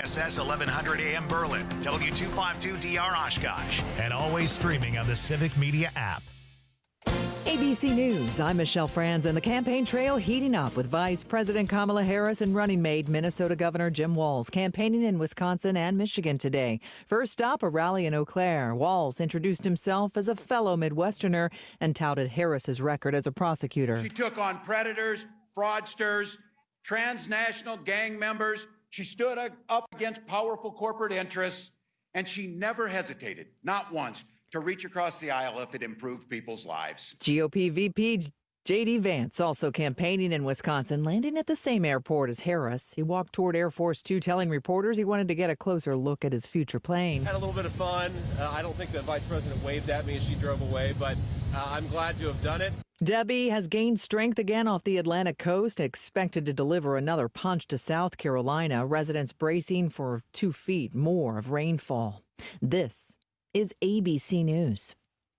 WISS 1100 AM Berlin, W252DR Oshkosh, and always streaming on the Civic Media app. ABC News, I'm Michelle Franz, and the campaign trail heating up with Vice President Kamala Harris and running mate Minnesota Governor Jim Walz campaigning in Wisconsin and Michigan today. First stop, a rally in Eau Claire. Walz introduced himself as a fellow Midwesterner and touted Harris's record as a prosecutor. She took on predators, fraudsters, transnational gang members. She stood up against powerful corporate interests, and she never hesitated, not once, to reach across the aisle if it improved people's lives. GOP VP J.D. Vance also campaigning in Wisconsin, landing at the same airport as Harris. He walked toward Air Force 2, telling reporters he wanted to get a closer look at his future plane. Had a little bit of fun. I don't think the vice president waved at me as she drove away, but I'm glad to have done it. Debbie has gained strength again off the Atlantic coast, expected to deliver another punch to South Carolina. Residents bracing for 2 feet more of rainfall. This is ABC News.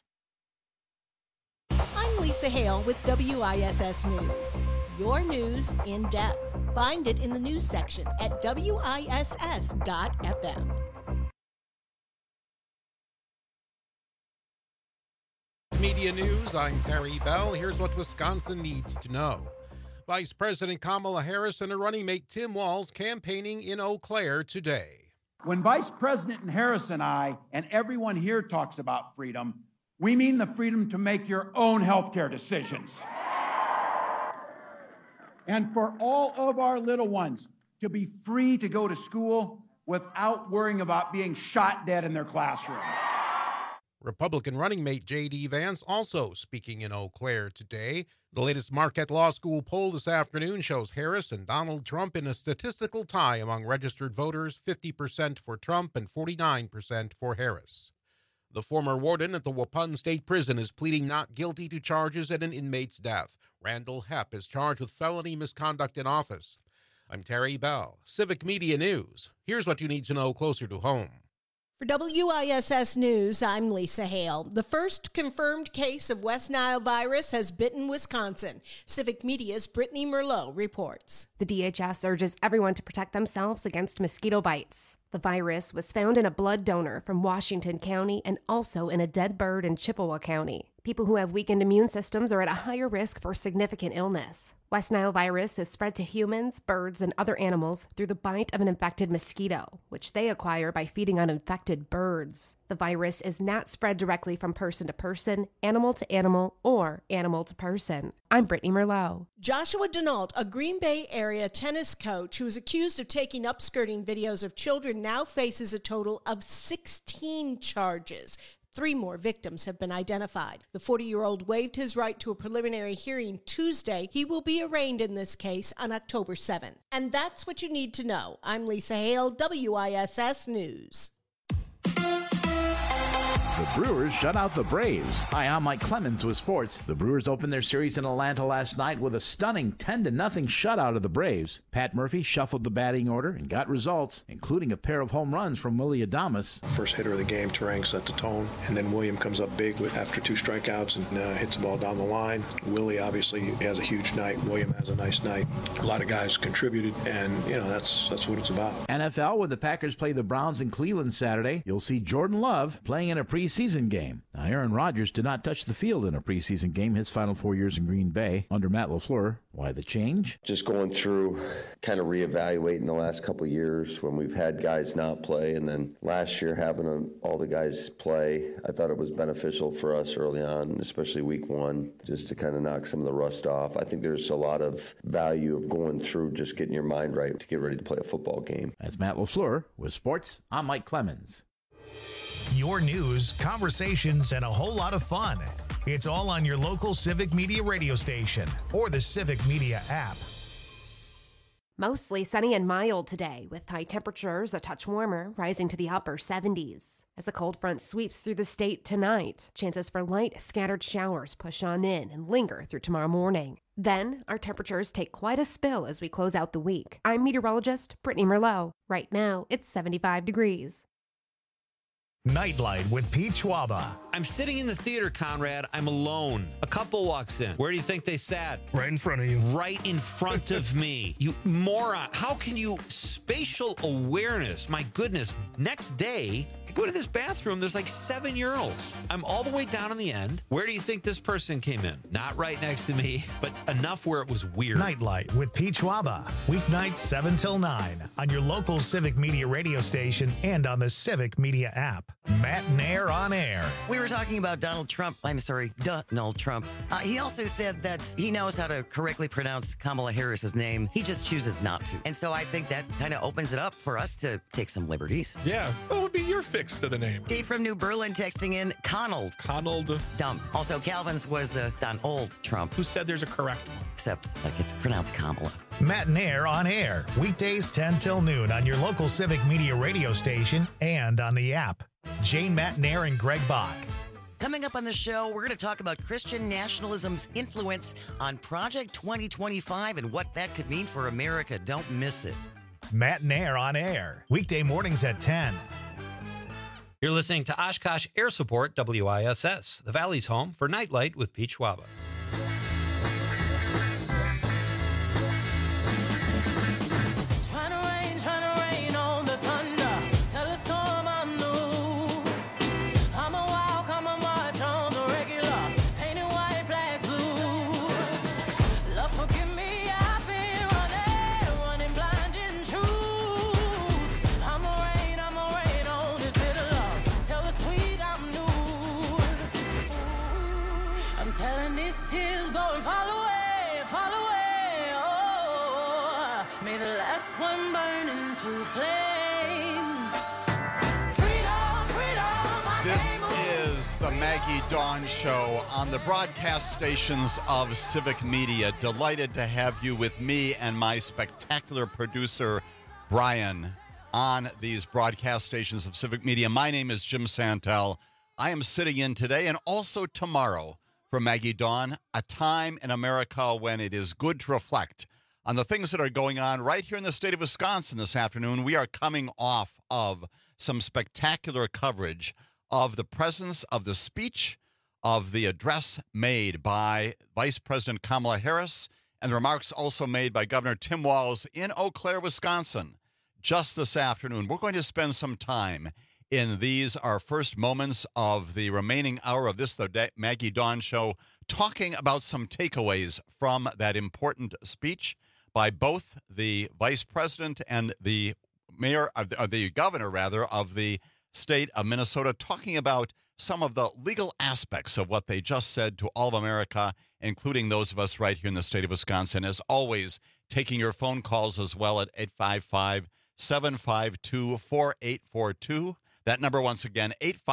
I'm Lisa Hale with WISS News. Your news in depth. Find it in the news section at WISS.FM. Media News, I'm Terry Bell. Here's what Wisconsin needs to know. Vice President Kamala Harris and her running mate Tim Walz campaigning in Eau Claire today. When Vice President Harris and I and everyone here talks about freedom, we mean the freedom to make your own healthcare decisions. And for all of our little ones to be free to go to school without worrying about being shot dead in their classroom. Republican running mate J.D. Vance also speaking in Eau Claire today. The latest Marquette Law School poll this afternoon shows Harris and Donald Trump in a statistical tie among registered voters, 50% for Trump and 49% for Harris. The former warden at the Waupun State Prison is pleading not guilty to charges at an inmate's death. Randall Hepp is charged with felony misconduct in office. I'm Terry Bell, Civic Media News. Here's what you need to know closer to home. For WISS News, I'm Lisa Hale. The first confirmed case of West Nile virus has bitten Wisconsin. Civic Media's Brittany Merlot reports. The DHS urges everyone to protect themselves against mosquito bites. The virus was found in a blood donor from Washington County and also in a dead bird in Chippewa County. People who have weakened immune systems are at a higher risk for significant illness. West Nile virus is spread to humans, birds, and other animals through the bite of an infected mosquito, which they acquire by feeding on infected birds. The virus is not spread directly from person to person, animal to animal, or animal to person. I'm Brittany Merlot. Joshua Denault, a Green Bay area tennis coach who is accused of taking upskirting videos of children, now faces a total of 16 charges. 3 more victims have been identified. The 40-year-old waived his right to a preliminary hearing Tuesday. He will be arraigned in this case on October 7th. And that's what you need to know. I'm Lisa Hale, WISS News. The Brewers shut out the Braves. Hi, I'm Mike Clemens with sports. The Brewers opened their series in Atlanta last night with a stunning 10-0 shutout of the Braves. Pat Murphy shuffled the batting order and got results, including a pair of home runs from Willie Adames. First hitter of the game, Terang set the tone, and then William comes up big after 2 strikeouts and hits the ball down the line. Willie obviously has a huge night. William has a nice night. A lot of guys contributed, and that's what it's about. NFL, when the Packers play the Browns in Cleveland Saturday, you'll see Jordan Love playing in a preseason game. Now, Aaron Rodgers did not touch the field in a preseason game his final 4 years in Green Bay under Matt LaFleur. Why the change? Just going through, kind of reevaluating the last couple of years when we've had guys not play, and then last year having all the guys play. I thought it was beneficial for us early on, especially week 1, just to kind of knock some of the rust off. I think there's a lot of value of going through just getting your mind right to get ready to play a football game. That's Matt LaFleur with sports. I'm Mike Clemens. Your news, conversations, and a whole lot of fun. It's all on your local Civic Media radio station or the Civic Media app. Mostly sunny and mild today, with high temperatures a touch warmer, rising to the upper 70s. As a cold front sweeps through the state tonight, chances for light, scattered showers push on in and linger through tomorrow morning. Then, our temperatures take quite a spill as we close out the week. I'm meteorologist Brittany Merlot. Right now, it's 75 degrees. Nightlight with Pete Schwaba. I'm sitting in the theater, Conrad. I'm alone. A couple walks in. Where do you think they sat? Right in front of you. Right in front of me. You moron. How can you... Spatial awareness. My goodness. Next day, I go to this bathroom. There's like 7 urinals. I'm all the way down in the end. Where do you think this person came in? Not right next to me, but enough where it was weird. Nightlight with Pete Schwaba. Weeknights 7 till 9 on your local Civic Media radio station and on the Civic Media app. Matt Nair on air. We were talking about Donald Trump. Donald Trump. He also said that he knows how to correctly pronounce Kamala Harris's name. He just chooses not to. And so I think that kind of opens it up for us to take some liberties. Yeah. What would be your fix to the name? Dave from New Berlin texting in Conald. Dump. Also, Calvin's was Donald Trump. Who said there's a correct one? Except like it's pronounced Kamala. Matt Nair on air. Weekdays 10 till noon on your local Civic Media radio station and on the app. Jane Matt Nair and Greg Bach. Coming up on the show, we're going to talk about Christian nationalism's influence on Project 2025 and what that could mean for America. Don't miss it. Matt Nair on air. Weekday mornings at 10. You're listening to Oshkosh Air Support, WISS, the Valley's home for Nightlight with Pete Schwaba. Tears go and fall away, oh, may the last one burn into flames. Freedom, freedom. This is the Maggie Dawn Show on the broadcast stations of Civic Media. Delighted to have you with me and my spectacular producer, Brian, on these broadcast stations of Civic Media. My name is Jim Santel. I am sitting in today and also tomorrow for Maggie Dawn, a time in America when it is good to reflect on the things that are going on right here in the state of Wisconsin this afternoon. We are coming off of some spectacular coverage of the presence of the speech of the address made by Vice President Kamala Harris and the remarks also made by Governor Tim Walz in Eau Claire, Wisconsin, just this afternoon. We're going to spend some time in these, our first moments of the remaining hour of this, the Maggie Dawn Show, talking about some takeaways from that important speech by both the vice president and the mayor, the governor, rather, of the state of Minnesota, talking about some of the legal aspects of what they just said to all of America, including those of us right here in the state of Wisconsin. As always, taking your phone calls as well at 855-752-4842. That number, once again,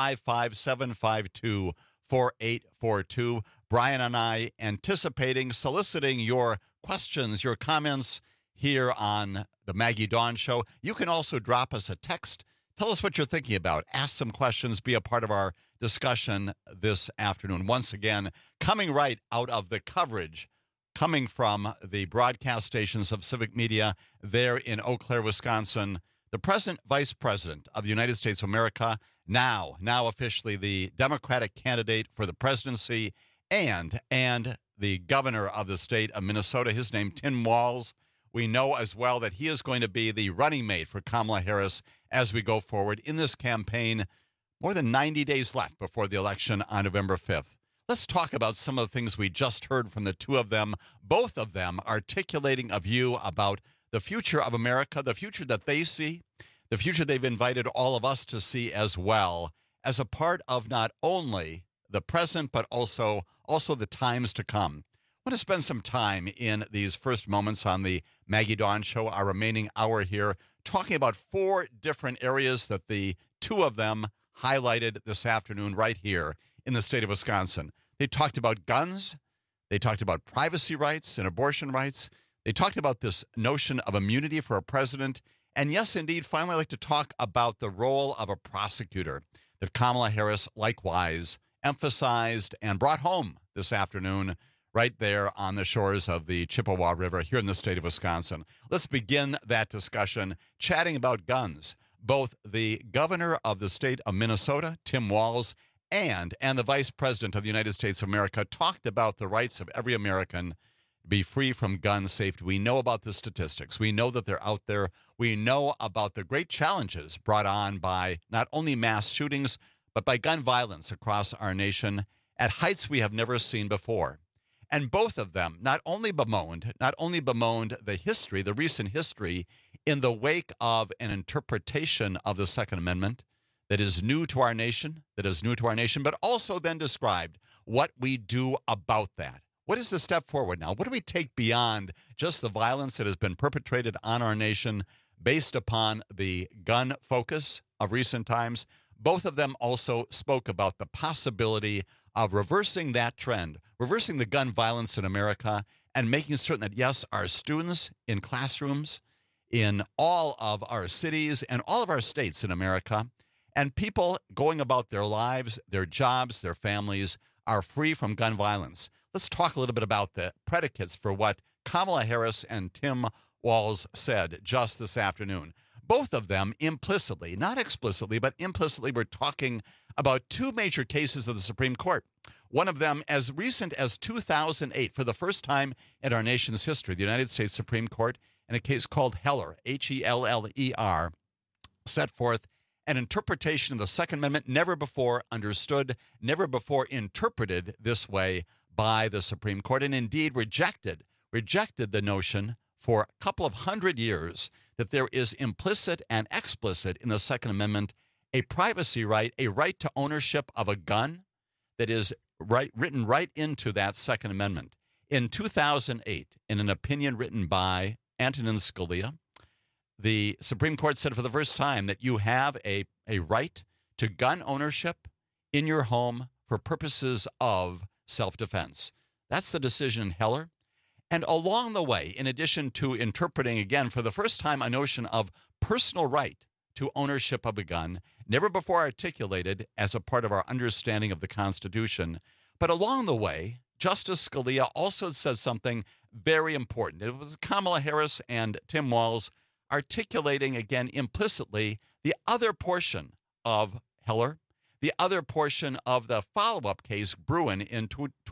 855-752-4842. Brian and I anticipating, soliciting your questions, your comments here on the Maggie Dawn Show. You can also drop us a text. Tell us what you're thinking about. Ask some questions. Be a part of our discussion this afternoon. Once again, coming right out of the coverage, coming from the broadcast stations of Civic Media there in Eau Claire, Wisconsin, the present Vice President of the United States of America, now officially the Democratic candidate for the presidency, and the governor of the state of Minnesota, his name, Tim Walz. We know as well that he is going to be the running mate for Kamala Harris as we go forward in this campaign. More than 90 days left before the election on November 5th. Let's talk about some of the things we just heard from the two of them, both of them articulating a view about the future of America, the future that they see, the future they've invited all of us to see as well, as a part of not only the present, but also the times to come. I want to spend some time in these first moments on the Maggie Dawn Show, our remaining hour here, talking about 4 different areas that the two of them highlighted this afternoon right here in the state of Wisconsin. They talked about guns. They talked about privacy rights and abortion rights. They talked about this notion of immunity for a president. And yes, indeed, finally, I'd like to talk about the role of a prosecutor that Kamala Harris likewise emphasized and brought home this afternoon right there on the shores of the Chippewa River here in the state of Wisconsin. Let's begin that discussion chatting about guns. both the governor of the state of Minnesota, Tim Walz, and the vice president of the United States of America talked about the rights of every American to be free from gun safety. We know about the statistics. We know that they're out there. We know about the great challenges brought on by not only mass shootings, but by gun violence across our nation at heights we have never seen before. And both of them not only bemoaned the history, the recent history, in the wake of an interpretation of the Second Amendment that is new to our nation, but also then described what we do about that. What is the step forward now? What do we take beyond just the violence that has been perpetrated on our nation based upon the gun focus of recent times? Both of them also spoke about the possibility of reversing that trend, reversing the gun violence in America, and making certain that, yes, our students in classrooms in all of our cities and all of our states in America, and people going about their lives, their jobs, their families, are free from gun violence. Let's talk a little bit about the predicates for what Kamala Harris and Tim Walz said just this afternoon. Both of them implicitly, not explicitly, but implicitly, were talking about two major cases of the Supreme Court. One of them as recent as 2008, for the first time in our nation's history, the United States Supreme Court, in a case called Heller, Heller, set forth an interpretation of the Second Amendment never before understood, never before interpreted this way by the Supreme Court, and indeed rejected the notion for a couple of hundred years that there is implicit and explicit in the Second Amendment a privacy right, a right to ownership of a gun that is written right into that Second Amendment. In 2008, in an opinion written by Antonin Scalia, the Supreme Court said for the first time that you have a right to gun ownership in your home for purposes of self-defense. That's the decision in Heller. And along the way, in addition to interpreting, again, for the first time, a notion of personal right to ownership of a gun, never before articulated as a part of our understanding of the Constitution, but along the way, Justice Scalia also says something very important. It was Kamala Harris and Tim Walz articulating, again, implicitly, the other portion of Heller, the other portion of the follow-up case, Bruen, in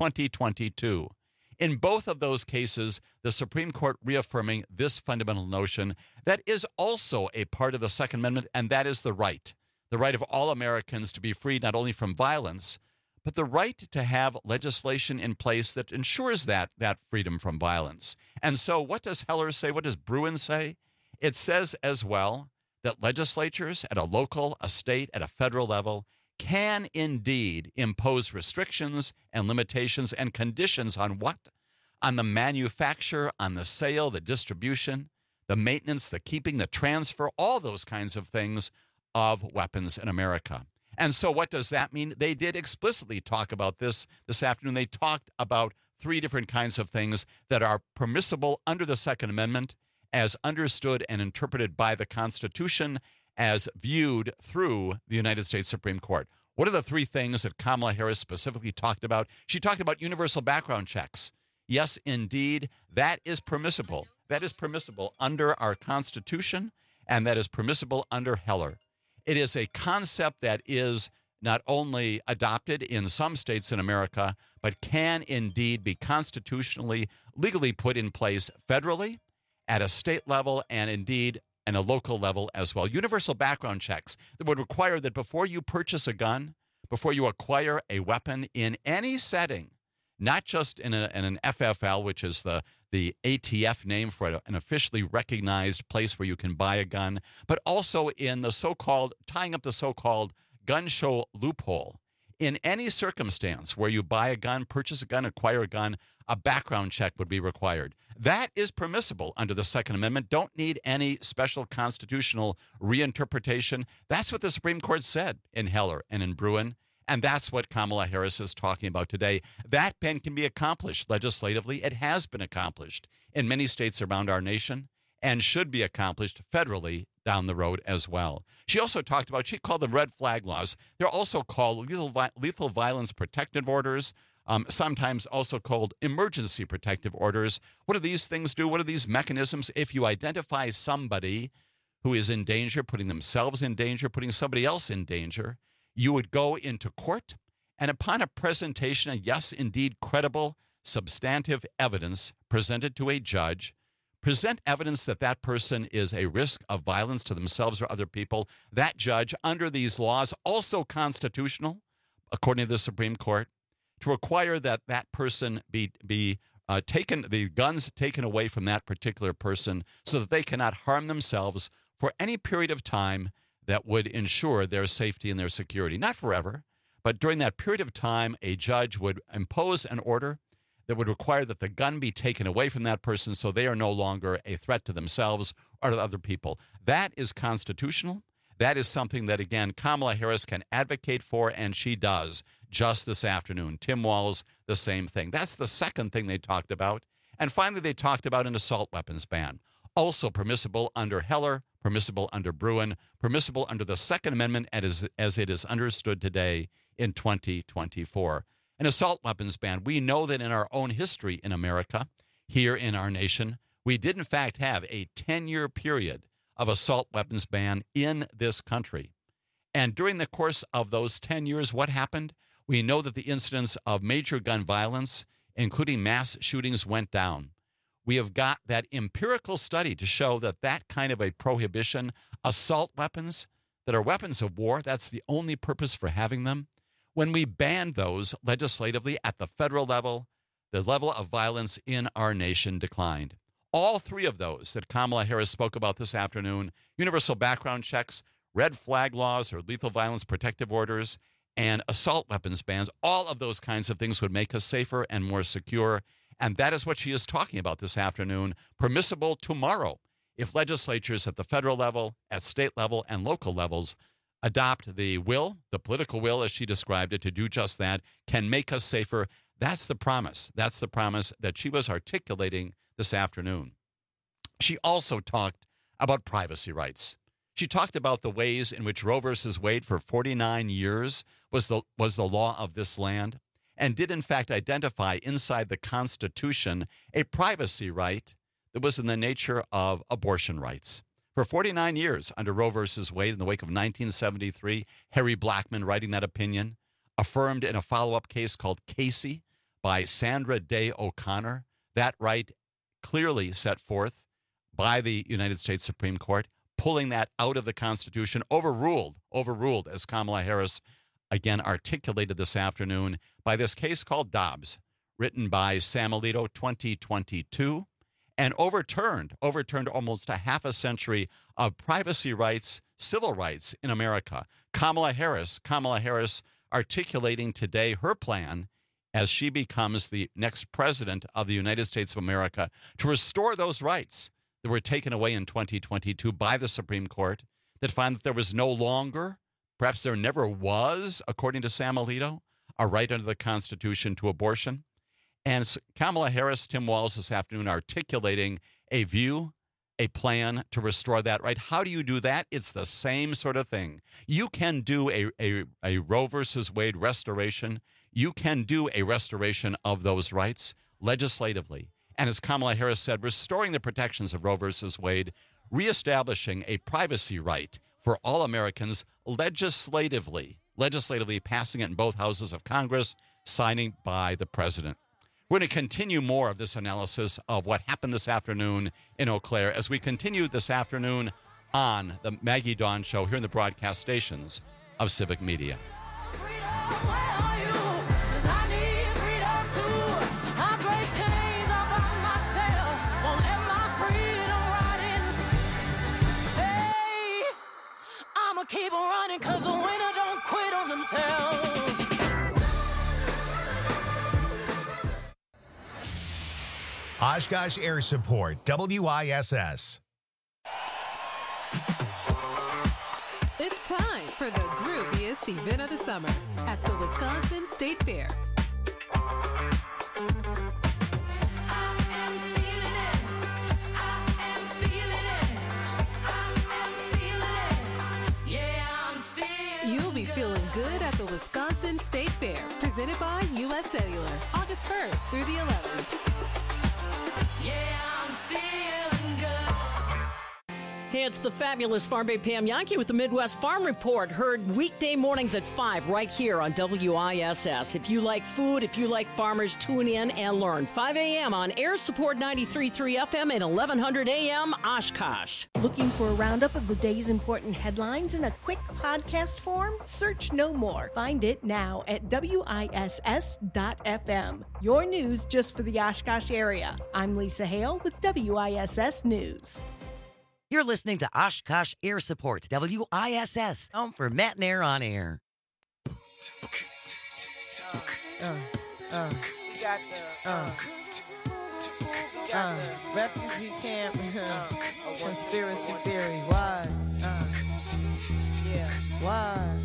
2022. In both of those cases, the Supreme Court reaffirming this fundamental notion that is also a part of the Second Amendment, and that is the right of all Americans to be free not only from violence, but the right to have legislation in place that ensures that freedom from violence. And so what does Heller say? What does Bruen say? It says as well that legislatures at a local, a state, at a federal level can indeed impose restrictions and limitations and conditions on what? On the manufacture, on the sale, the distribution, the maintenance, the keeping, the transfer, all those kinds of things of weapons in America. And so what does that mean? They did explicitly talk about this afternoon. They talked about three different kinds of things that are permissible under the Second Amendment as understood and interpreted by the Constitution as viewed through the United States Supreme Court. What are the three things that Kamala Harris specifically talked about? She talked about universal background checks. Yes, indeed, that is permissible. That is permissible under our Constitution, and that is permissible under Heller. It is a concept that is not only adopted in some states in America, but can indeed be constitutionally, legally put in place federally, at a state level, and indeed and a local level as well. Universal background checks that would require that before you purchase a gun, before you acquire a weapon in any setting, not just in an FFL, which is the ATF name for an officially recognized place where you can buy a gun, but also in the so-called, tying up the so-called gun show loophole. In any circumstance where you buy a gun, purchase a gun, acquire a gun, a background check would be required. That is permissible under the Second Amendment. Don't need any special constitutional reinterpretation. That's what the Supreme Court said in Heller and in Bruen, and that's what Kamala Harris is talking about today. That can be accomplished legislatively. It has been accomplished in many states around our nation and should be accomplished federally down the road as well. She also talked about, she called them red flag laws. They're also called lethal violence protective orders, sometimes also called emergency protective orders. What do these things do? What are these mechanisms? If you identify somebody who is in danger, putting themselves in danger, putting somebody else in danger, you would go into court, and upon a presentation of, yes, indeed, credible, substantive evidence presented to a judge, present evidence that that person is a risk of violence to themselves or other people, that judge, under these laws, also constitutional, according to the Supreme Court, to require that that person be taken, the guns taken away from that particular person so that they cannot harm themselves for any period of time that would ensure their safety and their security. Not forever, but during that period of time, a judge would impose an order that would require that the gun be taken away from that person so they are no longer a threat to themselves or to other people. That is constitutional. That is something that, again, Kamala Harris can advocate for, and she does just this afternoon. Tim Walz, the same thing. That's the second thing they talked about. And finally, they talked about an assault weapons ban, also permissible under Heller, permissible under Bruen, permissible under the Second Amendment as it is understood today in 2024. An assault weapons ban. We know that in our own history in America, here in our nation, we did in fact have a 10-year period of assault weapons ban in this country. And during the course of those 10 years, what happened? We know that the incidence of major gun violence, including mass shootings, went down. We have got that empirical study to show that that kind of a prohibition, assault weapons that are weapons of war, that's the only purpose for having them. When we banned those legislatively at the federal level, the level of violence in our nation declined. All three of those that Kamala Harris spoke about this afternoon, universal background checks, red flag laws or lethal violence protective orders, and assault weapons bans, all of those kinds of things would make us safer and more secure. And that is what she is talking about this afternoon, permissible tomorrow if legislatures at the federal level, at state level, and local levels adopt the will, the political will, as she described it, to do just that, can make us safer. That's the promise. That's the promise that she was articulating this afternoon. She also talked about privacy rights. She talked about the ways in which Roe versus Wade for 49 years was the law of this land, and did in fact identify inside the Constitution a privacy right that was in the nature of abortion rights. For 49 years under Roe versus Wade, in the wake of 1973, Harry Blackmun writing that opinion, affirmed in a follow-up case called Casey by Sandra Day O'Connor, that right clearly set forth by the United States Supreme Court, pulling that out of the Constitution, overruled, as Kamala Harris again articulated this afternoon, by this case called Dobbs, written by Sam Alito, 2022, and overturned almost a half a century of privacy rights, civil rights in America. Kamala Harris articulating today her plan as she becomes the next president of the United States of America to restore those rights that were taken away in 2022 by the Supreme Court, that found that there was no longer, perhaps there never was, according to Sam Alito, a right under the Constitution to abortion. And Kamala Harris, Tim Walz this afternoon articulating a view, a plan to restore that right. How do you do that? It's the same sort of thing. You can do a Roe versus Wade restoration. You can do a restoration of those rights legislatively. And as Kamala Harris said, restoring the protections of Roe versus Wade, reestablishing a privacy right for all Americans legislatively passing it in both houses of Congress, signing by the president. We're going to continue more of this analysis of what happened this afternoon in Eau Claire as we continue this afternoon on the Maggie Dawn Show here in the broadcast stations of Civic Media. Keep on running, cause the winner don't quit on themselves. Oshkosh Air Support, WISS. It's time for the grooviest event of the summer at the Wisconsin State Fair. You'll be feeling good at the Wisconsin State Fair, presented by U.S. Cellular, August 1st through the 11th. Yeah, I'm feeling good. Hey, it's the fabulous Farm Bay Pam Yankee with the Midwest Farm Report. Heard weekday mornings at 5 right here on WISS. If you like food, if you like farmers, tune in and learn. 5 a.m. on Air Support 93.3 FM and 1100 a.m. Oshkosh. Looking for a roundup of the day's important headlines in a quick podcast form? Search no more. Find it now at WISS.FM. Your news just for the Oshkosh area. I'm Lisa Hale with WISS News. You're listening to Oshkosh Air Support, WISS, home for Matt and Air on Air. Refugee camp, conspiracy theory, why? Yeah, why?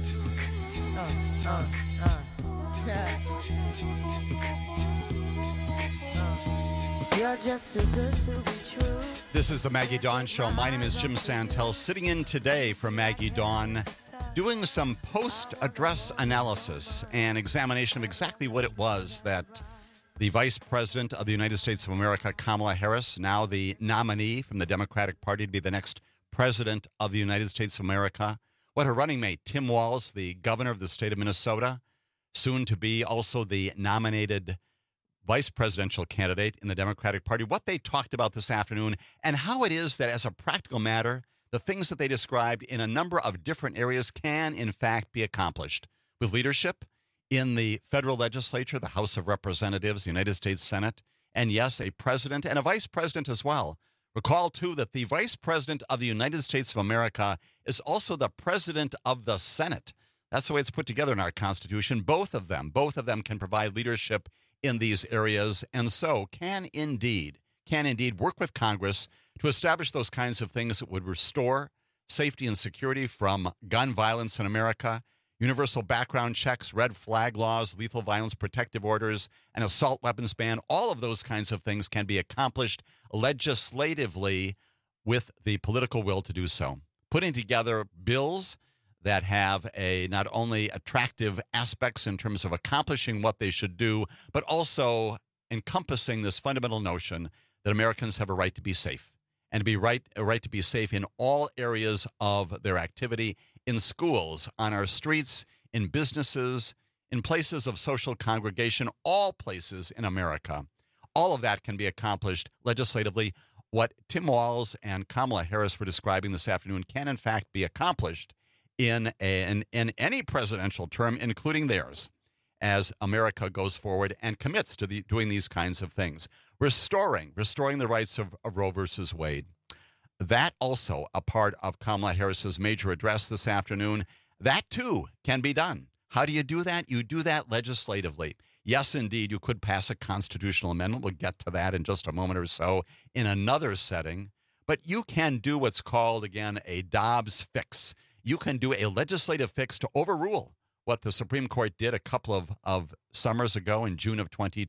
You're just too good to be true. This is the Maggie Dawn Show. My name is Jim Santel, sitting in today for Maggie Dawn, doing some post-address analysis and examination of exactly what it was that the Vice President of the United States of America, Kamala Harris, now the nominee from the Democratic Party to be the next President of the United States of America, what her running mate, Tim Walz, the governor of the state of Minnesota, soon to be also the nominated vice presidential candidate in the Democratic Party, what they talked about this afternoon, and how it is that as a practical matter, the things that they described in a number of different areas can, in fact, be accomplished with leadership in the federal legislature, the House of Representatives, the United States Senate, and yes, a president and a vice president as well. Recall, too, that the vice president of the United States of America is also the president of the Senate. That's the way it's put together in our Constitution. Both of them can provide leadership in these areas, and so can indeed work with Congress to establish those kinds of things that would restore safety and security from gun violence in America, universal background checks, red flag laws, lethal violence protective orders, an assault weapons ban. All of those kinds of things can be accomplished legislatively with the political will to do so. Putting together bills that have not only attractive aspects in terms of accomplishing what they should do, but also encompassing this fundamental notion that Americans have a right to be safe and to be a right to be safe in all areas of their activity, in schools, on our streets, in businesses, in places of social congregation, all places in America. All of that can be accomplished legislatively. What Tim Walz and Kamala Harris were describing this afternoon can, in fact, be accomplished in any presidential term, including theirs, as America goes forward and commits to doing these kinds of things, restoring the rights of Roe versus Wade. That also a part of Kamala Harris's major address this afternoon. That too can be done. How do you do that? You do that legislatively. Yes, indeed, you could pass a constitutional amendment. We'll get to that in just a moment or so in another setting. But you can do what's called, again, a Dobbs fix. You can do a legislative fix to overrule what the Supreme Court did a couple of summers ago in June of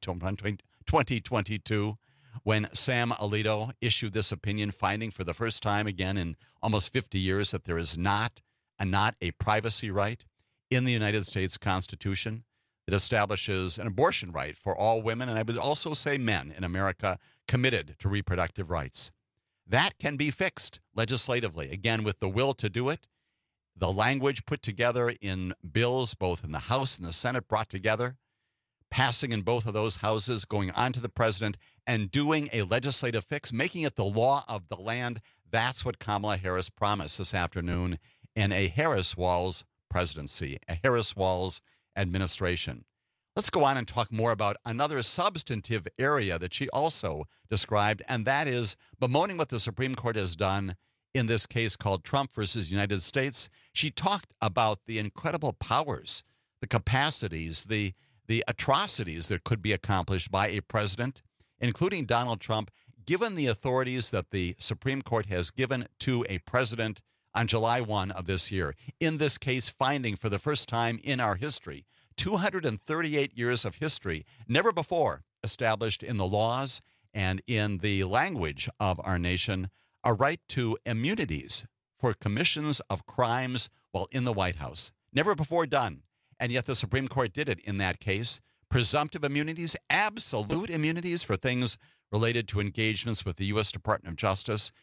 2022 when Sam Alito issued this opinion, finding for the first time again in almost 50 years that there is not a privacy right in the United States Constitution that establishes an abortion right for all women, and I would also say men in America committed to reproductive rights. That can be fixed legislatively, again, with the will to do it. The language put together in bills, both in the House and the Senate, brought together, passing in both of those houses, going on to the president, and doing a legislative fix, making it the law of the land. That's what Kamala Harris promised this afternoon in a Harris-Walz presidency, a Harris-Walz administration. Let's go on and talk more about another substantive area that she also described, and that is bemoaning what the Supreme Court has done in this case called Trump versus United States. She talked about the incredible powers, the capacities, the atrocities that could be accomplished by a president, including Donald Trump, given the authorities that the Supreme Court has given to a president on July 1 of this year. In this case, finding for the first time in our history, 238 years of history, never before established in the laws and in the language of our nation, a right to immunities for commissions of crimes while in the White House. Never before done. And yet the Supreme Court did it in that case. Presumptive immunities, absolute immunities for things related to engagements with the U.S. Department of Justice.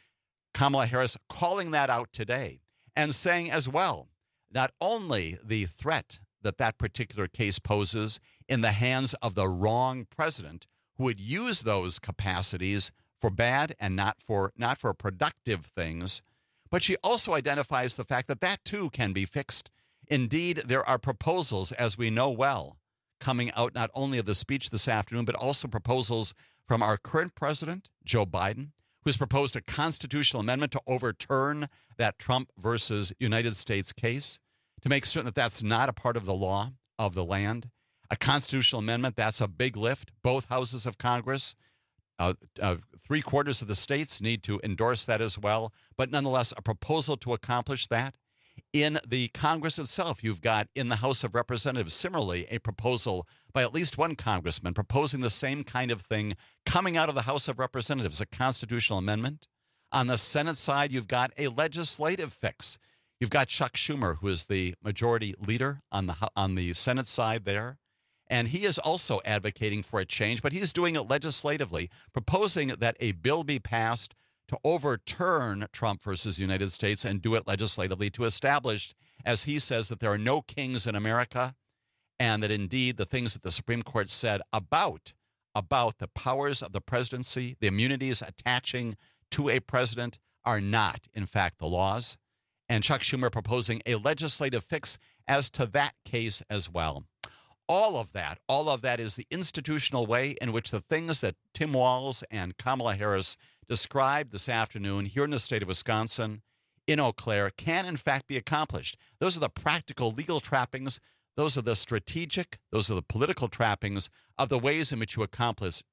Kamala Harris calling that out today and saying as well, not only the threat that that particular case poses in the hands of the wrong president who would use those capacities for bad and not for productive things, but she also identifies the fact that that too can be fixed. Indeed, there are proposals, as we know well, coming out not only of the speech this afternoon, but also proposals from our current president, Joe Biden, who's proposed a constitutional amendment to overturn that Trump versus United States case, to make certain that that's not a part of the law of the land. A constitutional amendment, that's a big lift. Both houses of Congress, 3/4 of the states need to endorse that as well. But nonetheless, a proposal to accomplish that. In the Congress itself, you've got in the House of Representatives, similarly, a proposal by at least one congressman proposing the same kind of thing coming out of the House of Representatives, a constitutional amendment. On the Senate side, you've got a legislative fix. You've got Chuck Schumer, who is the majority leader on the Senate side there. And he is also advocating for a change, but he's doing it legislatively, proposing that a bill be passed to overturn Trump versus the United States and do it legislatively to establish, as he says, that there are no kings in America and that indeed the things that the Supreme Court said about the powers of the presidency, the immunities attaching to a president are not, in fact, the laws. And Chuck Schumer proposing a legislative fix as to that case as well. All of that is the institutional way in which the things that Tim Walz and Kamala Harris described this afternoon here in the state of Wisconsin, in Eau Claire, can in fact be accomplished. Those are the practical legal trappings. Those are the strategic, those are the political trappings of the ways in which you accomplish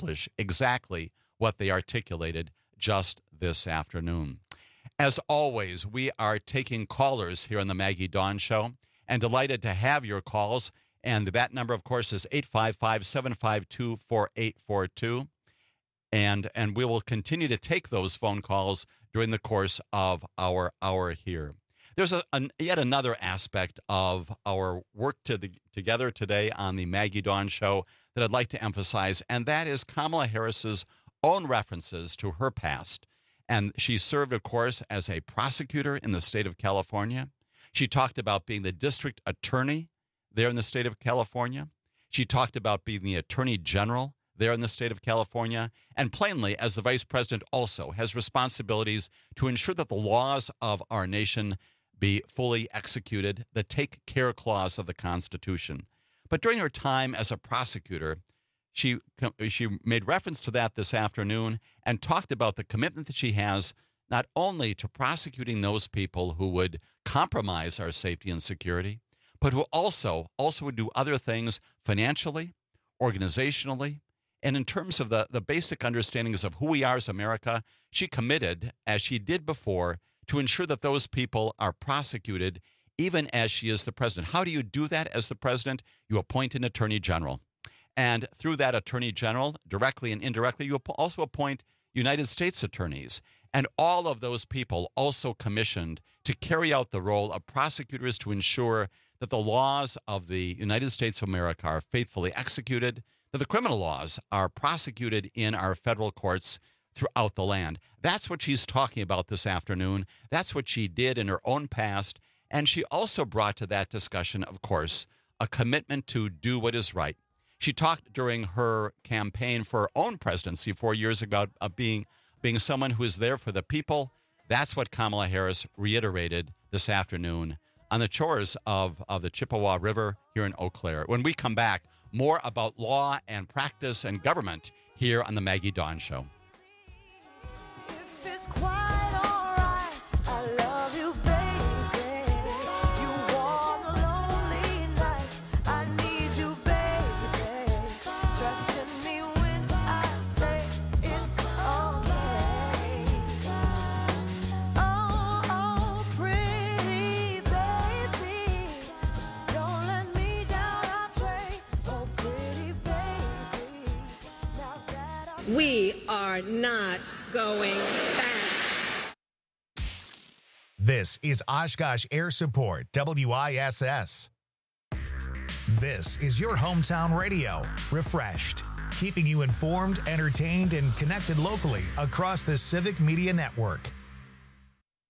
exactly what they articulated just this afternoon. As always, we are taking callers here on the Maggie Dawn Show and delighted to have your calls. And that number, of course, is 855-752-4842. And we will continue to take those phone calls during the course of our hour here. There's yet another aspect of our work together today on the Maggie Dawn Show that I'd like to emphasize, and that is Kamala Harris's own references to her past. And she served, of course, as a prosecutor in the state of California. She talked about being the district attorney there in the state of California. She talked about being the attorney general there in the state of California. And plainly, as the vice president, also has responsibilities to ensure that the laws of our nation be fully executed, the take care clause of the Constitution. But during her time as a prosecutor, she made reference to that this afternoon and talked about the commitment that she has not only to prosecuting those people who would compromise our safety and security, but who also would do other things financially, organizationally, and in terms of the basic understandings of who we are as America. She committed, as she did before, to ensure that those people are prosecuted even as she is the president. How do you do that as the president? You appoint an attorney general. And through that attorney general, directly and indirectly, you also appoint United States attorneys. And all of those people also commissioned to carry out the role of prosecutors to ensure that the laws of the United States of America are faithfully executed, that the criminal laws are prosecuted in our federal courts throughout the land. That's what she's talking about this afternoon. That's what she did in her own past. And she also brought to that discussion, of course, a commitment to do what is right. She talked during her campaign for her own presidency 4 years ago of being someone who is there for the people. That's what Kamala Harris reiterated this afternoon on the shores of the Chippewa River here in Eau Claire. When we come back, more about law and practice and government here on the Maggie Dawn Show. If it's quite all right, I love you, baby. You want a lonely night, I need you, baby. Trust in me when I say it's okay. Oh, pretty baby, don't let me down, I pray. Oh, pretty baby, now that We are not going back. This is Oshkosh Air Support, WISS. This is your hometown radio, refreshed, keeping you informed, entertained, and connected locally across the Civic Media Network.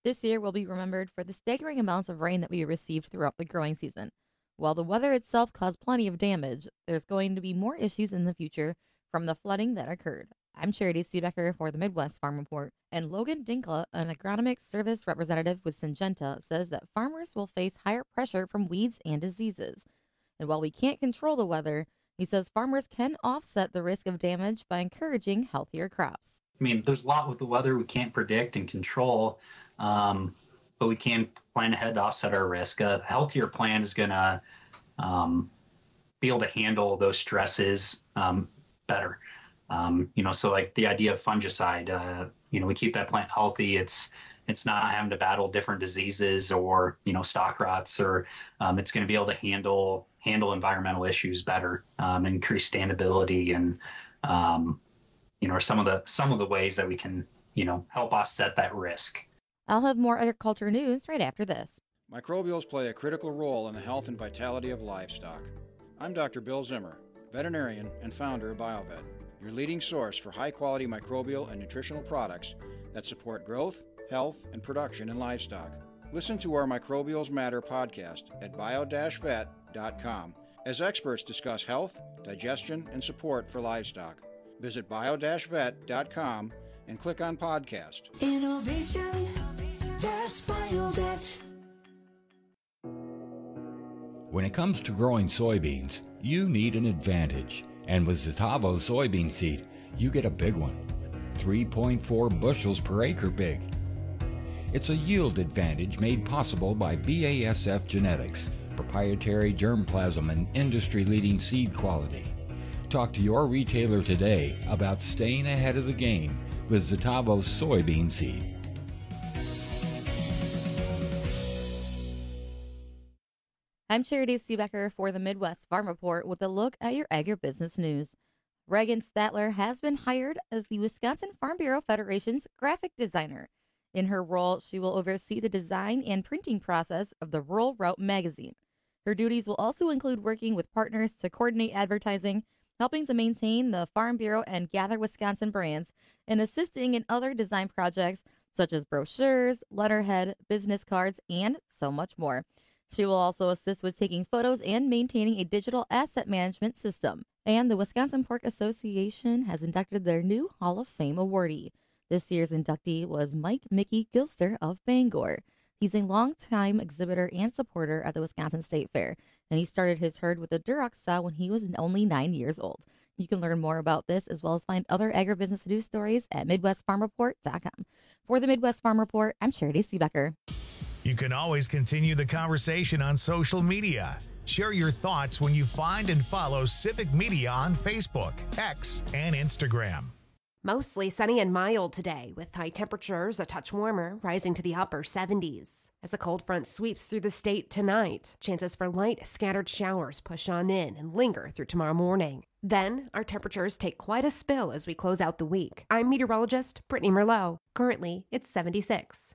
This year will be remembered for the staggering amounts of rain that we received throughout the growing season. While the weather itself caused plenty of damage, there's going to be more issues in the future from the flooding that occurred. I'm Charity Seebecker for the Midwest Farm Report, and Logan Dinkla, an agronomic service representative with Syngenta, says that farmers will face higher pressure from weeds and diseases. And while we can't control the weather, he says farmers can offset the risk of damage by encouraging healthier crops. I mean, there's a lot with the weather we can't predict and control, but we can plan ahead to offset our risk. A healthier plan is going to be able to handle those stresses better. So like the idea of fungicide, we keep that plant healthy. It's not having to battle different diseases or, stock rots, or it's going to be able to handle environmental issues better, increase standability, and are some of the ways that we can, help offset that risk. I'll have more agriculture news right after this. Microbials play a critical role in the health and vitality of livestock. I'm Dr. Bill Zimmer, veterinarian and founder of BioVet, your leading source for high-quality microbial and nutritional products that support growth, health, and production in livestock. Listen to our Microbials Matter podcast at bio-vet.com as experts discuss health, digestion, and support for livestock. Visit bio-vet.com and click on podcast. Innovation, that's BioVet. When it comes to growing soybeans, you need an advantage. And with Zetavo soybean seed, you get a big one. 3.4 bushels per acre big. It's a yield advantage made possible by BASF Genetics, proprietary germplasm and industry-leading seed quality. Talk to your retailer today about staying ahead of the game with Zetavo soybean seed. I'm Charity Seebecker for the Midwest Farm Report with a look at your agribusiness news. Reagan Statler has been hired as the Wisconsin Farm Bureau Federation's graphic designer. In her role, she will oversee the design and printing process of the Rural Route magazine. Her duties will also include working with partners to coordinate advertising, helping to maintain the Farm Bureau and Gather Wisconsin brands, and assisting in other design projects such as brochures, letterhead, business cards, and so much more. She will also assist with taking photos and maintaining a digital asset management system. And the Wisconsin Pork Association has inducted their new Hall of Fame awardee. This year's inductee was Mike Mickey Gilster of Bangor. He's a longtime exhibitor and supporter at the Wisconsin State Fair, and he started his herd with a Duroc sow when he was only 9 years old. You can learn more about this as well as find other agribusiness news stories at MidwestFarmReport.com. For the Midwest Farm Report, I'm Charity Seebecker. You can always continue the conversation on social media. Share your thoughts when you find and follow Civic Media on Facebook, X, and Instagram. Mostly sunny and mild today, with high temperatures a touch warmer, rising to the upper 70s. As a cold front sweeps through the state tonight, chances for light, scattered showers push on in and linger through tomorrow morning. Then, our temperatures take quite a spill as we close out the week. I'm meteorologist Brittany Merlot. Currently, it's 76.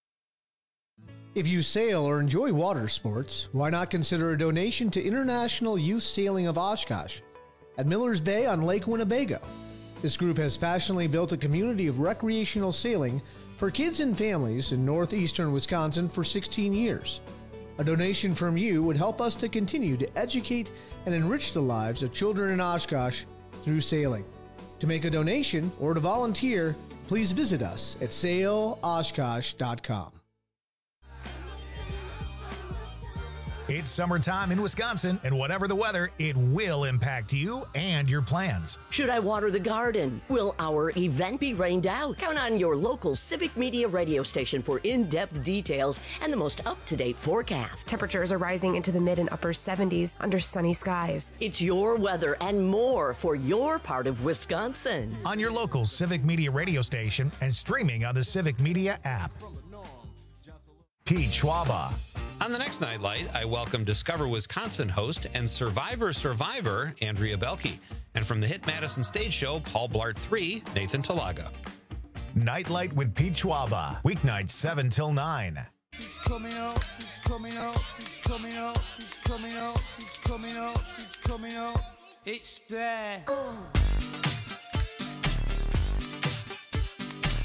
If you sail or enjoy water sports, why not consider a donation to International Youth Sailing of Oshkosh at Millers Bay on Lake Winnebago. This group has passionately built a community of recreational sailing for kids and families in northeastern Wisconsin for 16 years. A donation from you would help us to continue to educate and enrich the lives of children in Oshkosh through sailing. To make a donation or to volunteer, please visit us at sailoshkosh.com. It's summertime in Wisconsin, and whatever the weather, it will impact you and your plans. Should I water the garden? Will our event be rained out? Count on your local Civic Media radio station for in-depth details and the most up-to-date forecast. Temperatures are rising into the mid and upper 70s under sunny skies. It's your weather and more for your part of Wisconsin. On your local Civic Media radio station and streaming on the Civic Media app. Pete Schwaba. On the next Nightlight, I welcome Discover Wisconsin host and Survivor Andrea Belke. And from the hit Madison Stage Show, Paul Blart 3, Nathan Talaga. Nightlight with Pete Schwaba. Weeknights 7 till 9. He's coming out, he's coming out, he's coming out, he's coming out, he's coming out, he's coming out. It's there.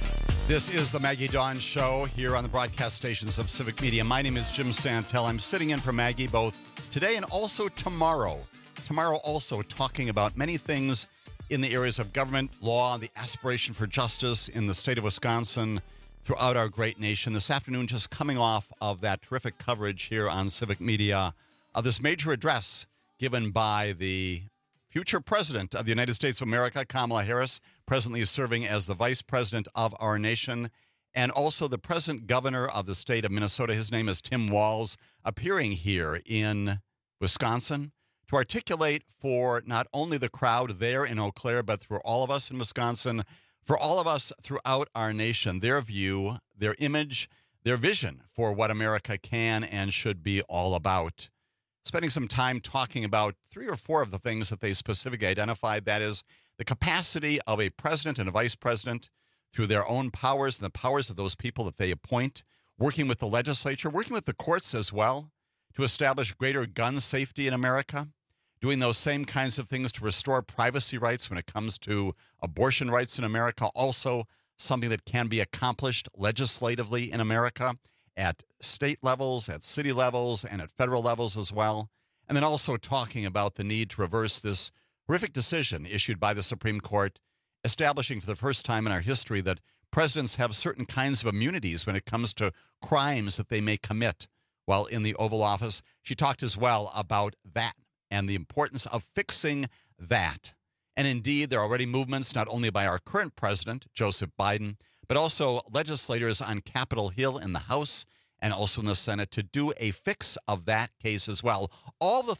This is the Maggie Dawn Show here on the broadcast stations of Civic Media. My name is Jim Santel. I'm sitting in for Maggie both today and also tomorrow. Tomorrow also talking about many things in the areas of government, law, the aspiration for justice in the state of Wisconsin, throughout our great nation. This afternoon, just coming off of that terrific coverage here on Civic Media of this major address given by the future president of the United States of America, Kamala Harris, presently serving as the vice president of our nation, and also the present governor of the state of Minnesota. His name is Tim Walz, appearing here in Wisconsin to articulate for not only the crowd there in Eau Claire, but for all of us in Wisconsin, for all of us throughout our nation, their view, their image, their vision for what America can and should be all about. Spending some time talking about 3 or 4 of the things that they specifically identified. That is the capacity of a president and a vice president through their own powers and the powers of those people that they appoint, working with the legislature, working with the courts as well to establish greater gun safety in America, doing those same kinds of things to restore privacy rights when it comes to abortion rights in America, also something that can be accomplished legislatively in America at state levels, at city levels, and at federal levels as well. And then also talking about the need to reverse this horrific decision issued by the Supreme Court, establishing for the first time in our history that presidents have certain kinds of immunities when it comes to crimes that they may commit while in the Oval Office. She talked as well about that and the importance of fixing that. And indeed, there are already movements not only by our current president, Joseph Biden, but also legislators on Capitol Hill in the House and also in the Senate to do a fix of that case as well. All of the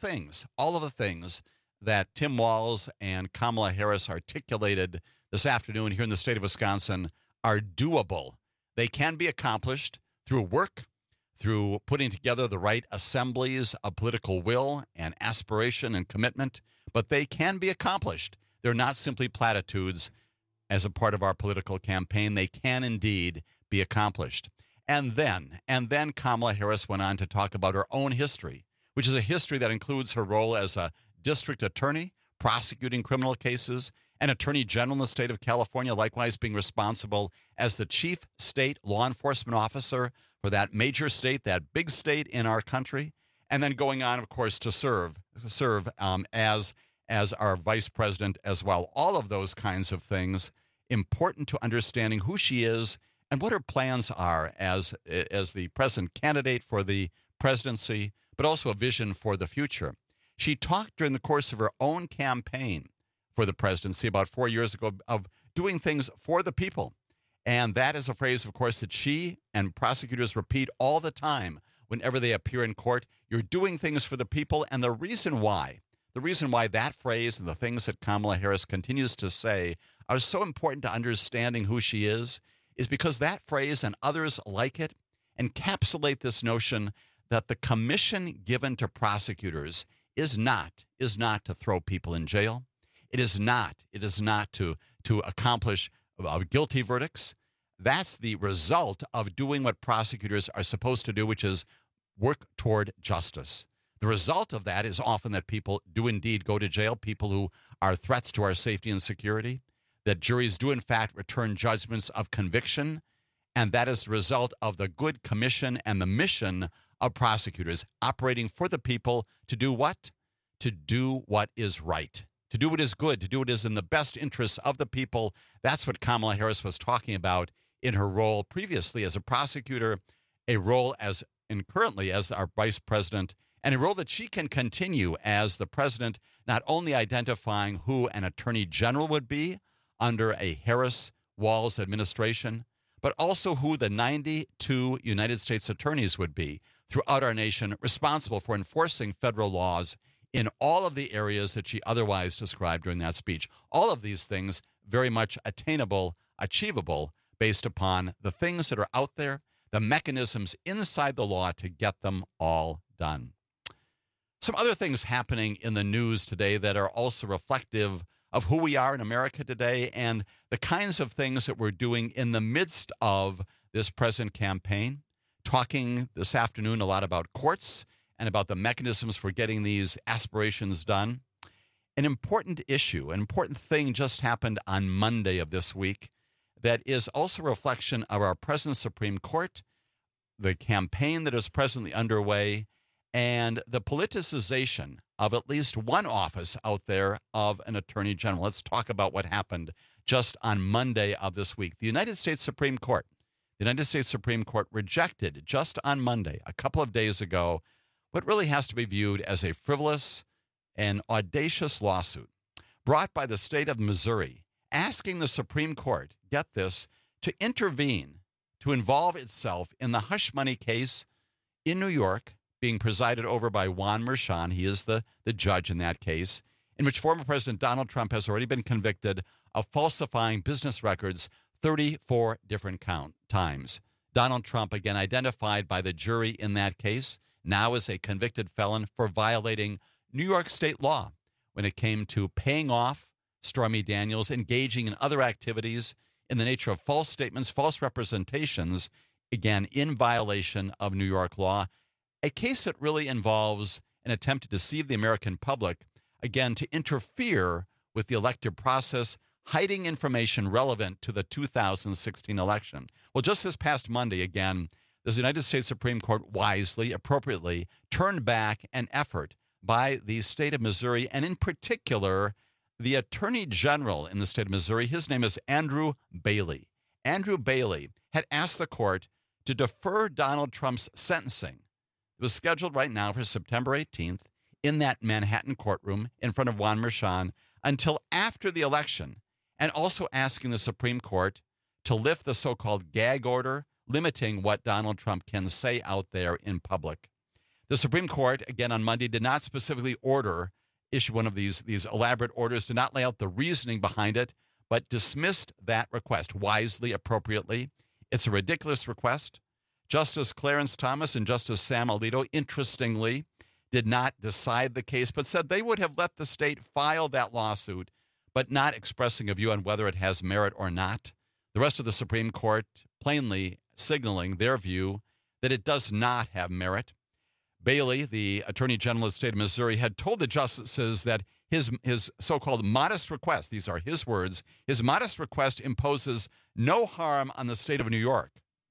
things that Tim Walz and Kamala Harris articulated this afternoon here in the state of Wisconsin are doable. They can be accomplished through work, through putting together the right assemblies of political will and aspiration and commitment, but they can be accomplished. They're not simply platitudes as a part of our political campaign. They can indeed be accomplished. And then Kamala Harris went on to talk about her own history, which is a history that includes her role as a district attorney, prosecuting criminal cases, an attorney general in the state of California, likewise being responsible as the chief state law enforcement officer for that major state, that big state in our country, and then going on, of course, to serve as our vice president as well. All of those kinds of things important to understanding who she is and what her plans are as the present candidate for the presidency, but also a vision for the future. She talked during the course of her own campaign for the presidency about 4 years ago of doing things for the people. And that is a phrase, of course, that she and prosecutors repeat all the time whenever they appear in court. You're doing things for the people. And the reason why that phrase and the things that Kamala Harris continues to say are so important to understanding who she is because that phrase and others like it encapsulate this notion that the commission given to prosecutors is not to throw people in jail. It is not to accomplish guilty verdicts. That's the result of doing what prosecutors are supposed to do, which is work toward justice. The result of that is often that people do indeed go to jail, people who are threats to our safety and security, that juries do in fact return judgments of conviction, and that is the result of the good commission and the mission of prosecutors operating for the people to do what? To do what is right, to do what is good, to do what is in the best interests of the people. That's what Kamala Harris was talking about in her role previously as a prosecutor, a role currently as our vice president, and a role that she can continue as the president, not only identifying who an attorney general would be under a Harris-Walz administration, but also who the 92 United States attorneys would be throughout our nation responsible for enforcing federal laws in all of the areas that she otherwise described during that speech. All of these things very much attainable, achievable, based upon the things that are out there, the mechanisms inside the law to get them all done. Some other things happening in the news today that are also reflective of who we are in America today and the kinds of things that we're doing in the midst of this present campaign. Talking this afternoon a lot about courts and about the mechanisms for getting these aspirations done. An important issue, an important thing just happened on Monday of this week. that is also a reflection of our present Supreme Court, the campaign that is presently underway, and the politicization of at least one office out there of an attorney general. Let's talk about what happened just on Monday of this week. The United States Supreme Court rejected just on Monday, a couple of days ago, what really has to be viewed as a frivolous and audacious lawsuit brought by the state of Missouri, asking the Supreme Court, get this, to intervene, to involve itself in the hush money case in New York, being presided over by Juan Merchan. He is the judge in that case, in which former President Donald Trump has already been convicted of falsifying business records 34 different times. Donald Trump, again identified by the jury in that case, now is a convicted felon for violating New York state law when it came to paying off Stormy Daniels, engaging in other activities in the nature of false statements, false representations, again, in violation of New York law. A case that really involves an attempt to deceive the American public, again, to interfere with the elective process, hiding information relevant to the 2016 election. Well, just this past Monday, again, the United States Supreme Court wisely, appropriately, turned back an effort by the state of Missouri, and in particular, the Attorney General in the state of Missouri. His name is Andrew Bailey. Andrew Bailey had asked the court to defer Donald Trump's sentencing. It was scheduled right now for September 18th in that Manhattan courtroom in front of Juan Merchan until after the election, and also asking the Supreme Court to lift the so-called gag order, limiting what Donald Trump can say out there in public. The Supreme Court, again on Monday, did not specifically issue one of these elaborate orders, did not lay out the reasoning behind it, but dismissed that request wisely, appropriately. It's a ridiculous request. Justice Clarence Thomas and Justice Sam Alito, interestingly, did not decide the case, but said they would have let the state file that lawsuit, but not expressing a view on whether it has merit or not. The rest of the Supreme Court plainly signaling their view that it does not have merit. Bailey, the Attorney General of the state of Missouri, had told the justices that his so-called modest request, these are his words, his modest request imposes no harm on the state of New York,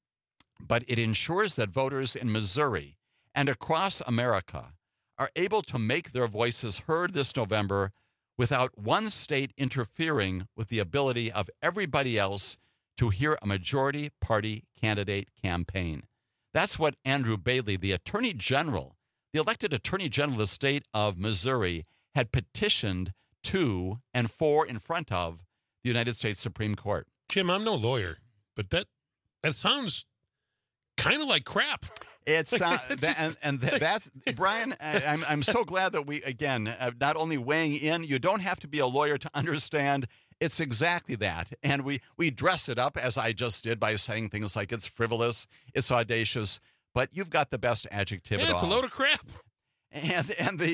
but it ensures that voters in Missouri and across America are able to make their voices heard this November without one state interfering with the ability of everybody else to hear a majority party candidate campaign. That's what Andrew Bailey, the Attorney General, the elected Attorney General of the state of Missouri, had petitioned to and for in front of the United States Supreme Court. Jim, I'm no lawyer, but that sounds kind of like crap. It's that's Brian. I'm so glad that we again not only weighing in. You don't have to be a lawyer to understand. It's exactly that, and we dress it up as I just did by saying things like it's frivolous, it's audacious, but you've got the best adjective at all. It's a load of crap. And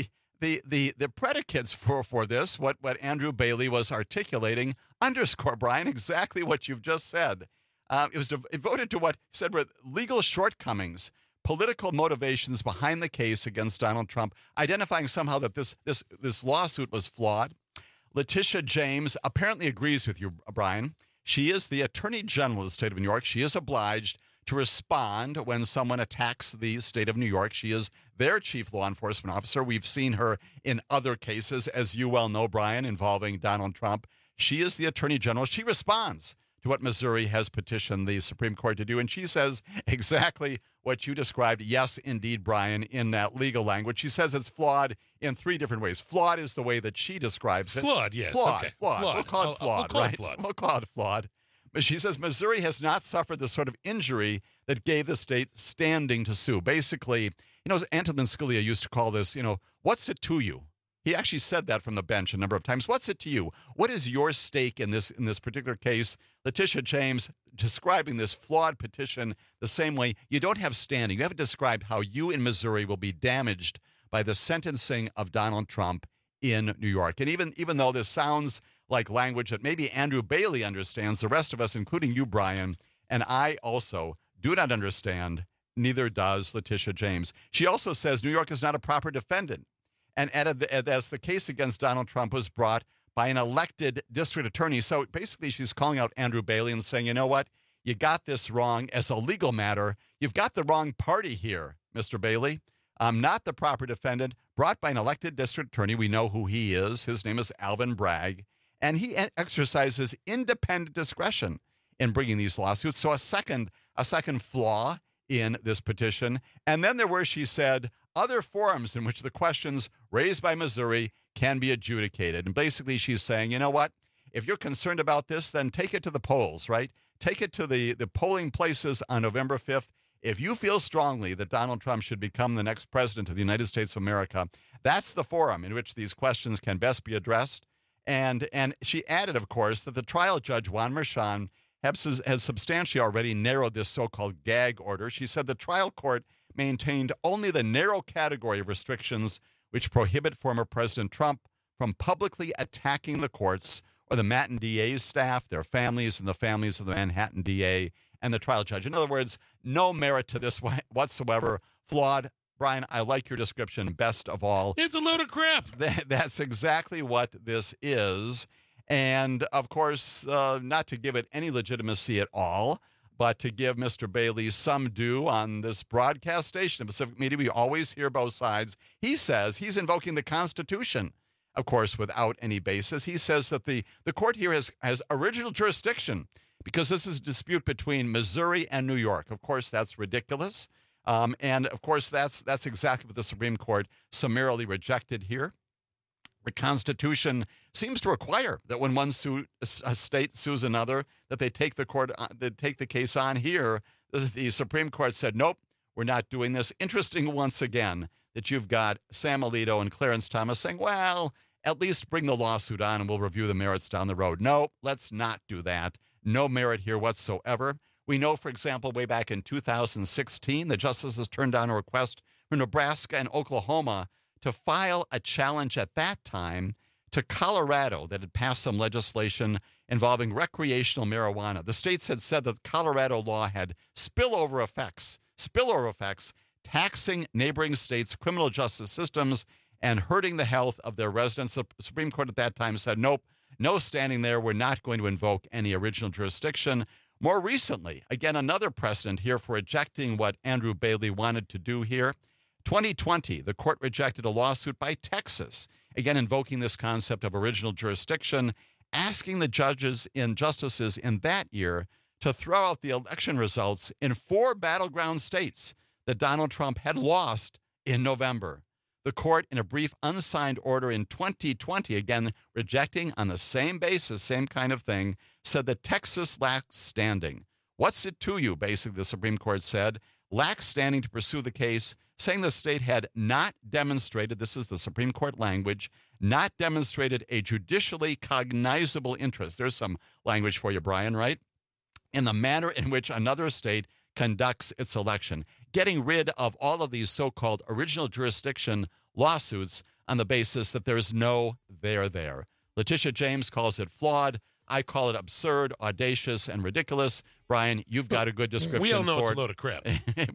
the predicates for this, what Andrew Bailey was articulating, underscore, Brian, exactly what you've just said. It was devoted to what he said were legal shortcomings, political motivations behind the case against Donald Trump, identifying somehow that this lawsuit was flawed. Letitia James apparently agrees with you, Brian. She is the Attorney General of the state of New York. She is obliged to respond when someone attacks the state of New York. She is their chief law enforcement officer. We've seen her in other cases, as you well know, Brian, involving Donald Trump. She is the Attorney General. She responds to what Missouri has petitioned the Supreme Court to do, and she says exactly what you described. Yes, indeed, Brian, in that legal language. She says it's flawed in three different ways. Flawed is the way that she describes it. Flawed, yes. Flawed, okay. flawed. We'll call it flawed, right? We'll call it flawed. But she says Missouri has not suffered the sort of injury that gave the state standing to sue. Basically, Antonin Scalia used to call this, what's it to you? He actually said that from the bench a number of times. What's it to you? What is your stake in this particular case? Letitia James describing this flawed petition the same way. You don't have standing. You haven't described how you in Missouri will be damaged by the sentencing of Donald Trump in New York. And even though this sounds like language that maybe Andrew Bailey understands, the rest of us, including you, Brian, and I also do not understand, neither does Letitia James. She also says New York is not a proper defendant. And as the case against Donald Trump was brought by an elected district attorney. So basically, she's calling out Andrew Bailey and saying, you know what? You got this wrong as a legal matter. You've got the wrong party here, Mr. Bailey. I'm not the proper defendant, brought by an elected district attorney. We know who he is. His name is Alvin Bragg, and he exercises independent discretion in bringing these lawsuits. So a second flaw in this petition. And then there were, she said, other forums in which the questions raised by Missouri can be adjudicated. And basically she's saying, you know what? If you're concerned about this, then take it to the polls, right? Take it to the polling places on November 5th. If you feel strongly that Donald Trump should become the next president of the United States of America, that's the forum in which these questions can best be addressed. And she added, of course, that the trial judge, Juan Merchan, has substantially already narrowed this so-called gag order. She said the trial court maintained only the narrow category of restrictions which prohibit former President Trump from publicly attacking the courts or the Manhattan DA's staff, their families, and the families of the Manhattan DA and the trial judge. In other words, no merit to this whatsoever. Flawed. Brian, I like your description best of all. It's a load of crap. That's exactly what this is. And, of course, not to give it any legitimacy at all, but to give Mr. Bailey some due on this broadcast station of Pacific Media. We always hear both sides. He says he's invoking the Constitution, of course, without any basis. He says that the court here has original jurisdiction because this is a dispute between Missouri and New York. Of course, that's ridiculous. And, of course, that's exactly what the Supreme Court summarily rejected here. The Constitution seems to require that when a state sues another, that they take the case on. Here, the Supreme Court said, nope, we're not doing this. Interesting, once again, that you've got Sam Alito and Clarence Thomas saying, well, at least bring the lawsuit on and we'll review the merits down the road. No, let's not do that. No merit here whatsoever. We know, for example, way back in 2016, the justices turned down a request from Nebraska and Oklahoma to file a challenge at that time to Colorado that had passed some legislation involving recreational marijuana. The states had said that Colorado law had spillover effects, taxing neighboring states' criminal justice systems and hurting the health of their residents. The Supreme Court at that time said, nope, no standing there. We're not going to invoke any original jurisdiction. More recently, again, another precedent here for rejecting what Andrew Bailey wanted to do here. 2020, the court rejected a lawsuit by Texas, again invoking this concept of original jurisdiction, asking the justices in that year to throw out the election results in 4 battleground states that Donald Trump had lost in November. The court, in a brief unsigned order in 2020, again rejecting on the same basis, same kind of thing, said that Texas lacks standing. What's it to you, basically, the Supreme Court said, lacks standing to pursue the case, saying the state had not demonstrated, this is the Supreme Court language, not demonstrated a judicially cognizable interest. There's some language for you, Brian, right? In the manner in which another state conducts its election, getting rid of all of these so-called original jurisdiction lawsuits on the basis that there is no there. Letitia James calls it flawed. I call it absurd, audacious, and ridiculous. Brian, you've got a good description. We all know for it's a load of crap.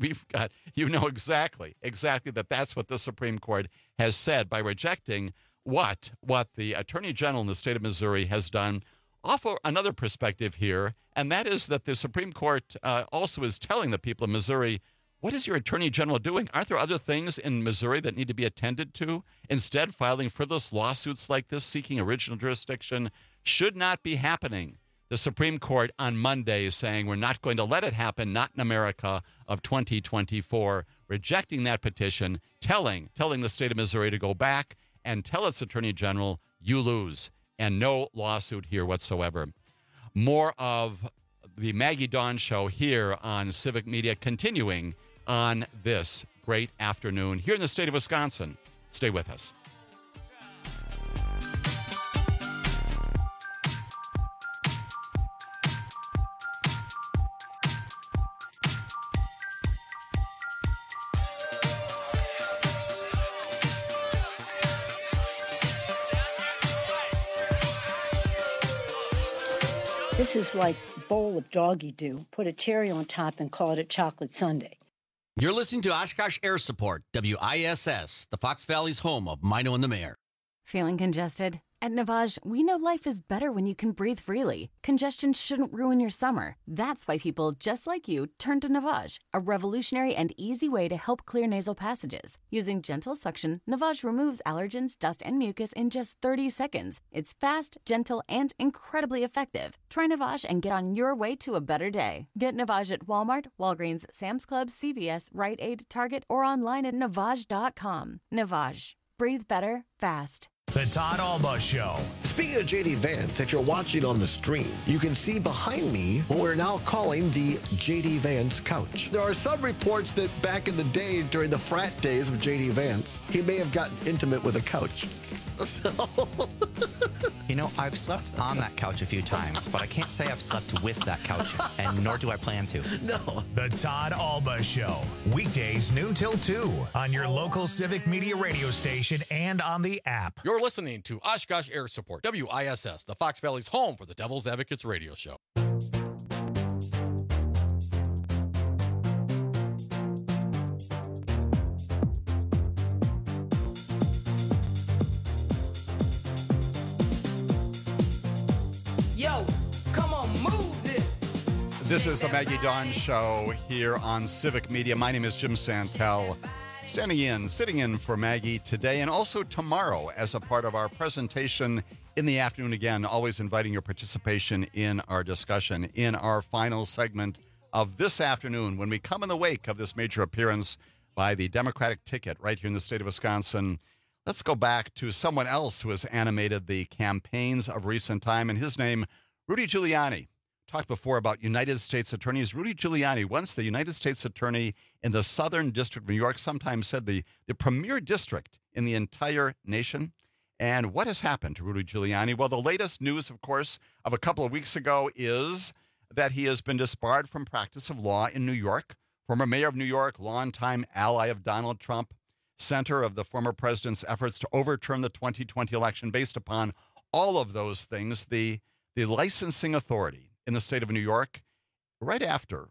You know exactly that's what the Supreme Court has said by rejecting what the Attorney General in the state of Missouri has done. Offer another perspective here, and that is that the Supreme Court also is telling the people of Missouri, what is your Attorney General doing? Aren't there other things in Missouri that need to be attended to? Instead, filing frivolous lawsuits like this, seeking original jurisdiction, should not be happening. The Supreme Court on Monday is saying we're not going to let it happen, not in America of 2024, rejecting that petition, telling the state of Missouri to go back and tell its Attorney General, you lose, and no lawsuit here whatsoever. More of the Maggie Dawn Show here on Civic Media, continuing on this great afternoon here in the state of Wisconsin. Stay with us. This is like a bowl of doggy do. Put a cherry on top and call it a chocolate sundae. You're listening to Oshkosh Air Support, WISS, the Fox Valley's home of Mino and the Mayor. Feeling congested? At Navage, we know life is better when you can breathe freely. Congestion shouldn't ruin your summer. That's why people just like you turn to Navage, a revolutionary and easy way to help clear nasal passages. Using gentle suction, Navage removes allergens, dust, and mucus in just 30 seconds. It's fast, gentle, and incredibly effective. Try Navage and get on your way to a better day. Get Navage at Walmart, Walgreens, Sam's Club, CVS, Rite Aid, Target, or online at Navage.com. Navage. Breathe better, fast. The Todd Alba Show. Speaking of JD Vance, if you're watching on the stream, you can see behind me what we're now calling the JD Vance couch. There are some reports that back in the day, during the frat days of JD Vance, he may have gotten intimate with a couch. So... You know, I've slept on that couch a few times, but I can't say I've slept with that couch, and nor do I plan to. No. The Todd Alba Show. Weekdays noon till 2 on your local Civic Media radio station and on the app. You're listening to Oshkosh Air Support, WISS, the Fox Valley's home for the Devil's Advocates radio show. This is the Maggie Dawn Show here on Civic Media. My name is Jim Santel, sitting in for Maggie today and also tomorrow as a part of our presentation in the afternoon. Again, always inviting your participation in our discussion in our final segment of this afternoon when we come in the wake of this major appearance by the Democratic ticket right here in the state of Wisconsin. Let's go back to someone else who has animated the campaigns of recent time, and his name, Rudy Giuliani. Talked before about United States attorneys. Rudy Giuliani, once the United States attorney in the Southern District of New York, sometimes said the premier district in the entire nation. And what has happened to Rudy Giuliani? Well, the latest news, of course, of a couple of weeks ago is that he has been disbarred from practice of law in New York. Former mayor of New York, longtime ally of Donald Trump, center of the former president's efforts to overturn the 2020 election. Based upon all of those things, the licensing authority in the state of New York, right after